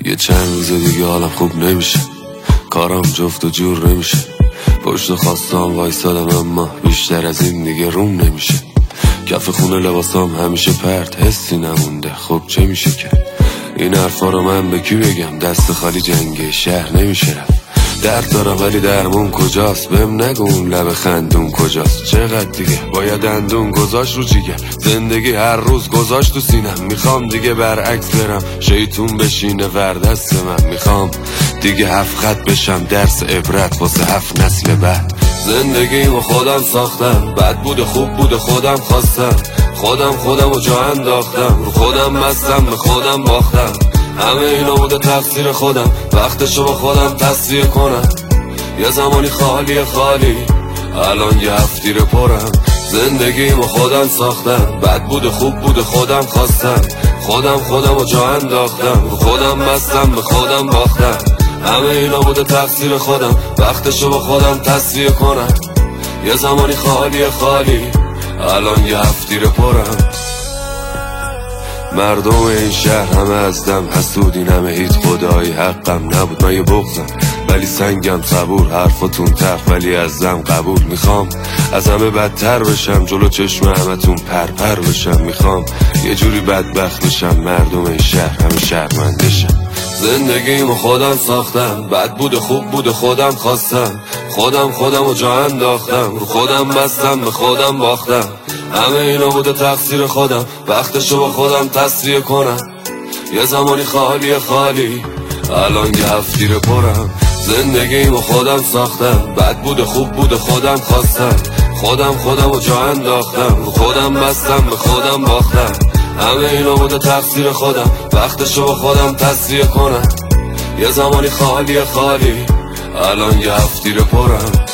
یه چند روز دیگه حالم خوب نمیشه، کارم جفت و جور نمیشه، پشت خواستم وایسادم اما بیشتر از این دیگه روم نمیشه. کف خونه لباسام همیشه پرت، حسی نمونده، خب چه میشه کرد؟ این حرفا رو من به کی بگم؟ دست خالی جنگ شهر نمیشه رفت. درد دارم ولی درمون کجاست؟ بهم نگو اون لب خندون کجاست؟ چقدر دیگه باید دندون گذاشت رو جیگر؟ زندگی هر روز گذاشت تو سینم، میخوام دیگه برعکس برم، شیطون بشینه ور دست من. میخوام دیگه 7 خط بشم درس عبرت واسه 7 نسل بعد. زندگیمو خودم ساختم، بد بوده خوب بوده خودم خواستم، خودم و جا انداختم، رو خودم مستم به خودم باختم. همه اینا بوده تقصیر خودم، وقتشو با خودم تصفیه کنم. یه زمانی خالی الان یه هفتیر پرم. زندگیمو خودم ساختم، بد بوده خوب بوده خودم خواستم، خودم و جا انداختم، رو خودم مستم به خودم باختم. همه اینا بوده تقصیر خودم، وقتشو با خودم تصفیه کنم. یه زمانی خالی الان یه هفتیر پرم. مردم این شهر همه از دم حسودین، همه هیچ خدایی حقم نبود، من یه بغضم ولی سنگم صبور، حرفتون تخت ولی از دم قبول. میخوام از همه بدتر بشم، جلو چشم همتون پرپر بشم. میخوام یه جوری بدبخت بشم، مردم این شهر همه شرمندشم. زندگیمو خودم ساختم، بد بوده خوب بوده خودم خواستم، خودم و جا انداختم، رو خودم بستم به خودم باختم. همه اینا بوده تقصیر خودم، وقتشو با خودم تصفیه کنم. یه زمانی خالی الان یه هفتیر پرم. زندگیمو خودم ساختم، بد بوده خوب بوده خودم خواستم، خودم و جا انداختم، رو خودم بستم به خودم باختم. همه اینا بوده تقصیر خودم، وقتشو با خودم تصفیه کنم. یه زمانی خالی الان یه هفتیر پرم.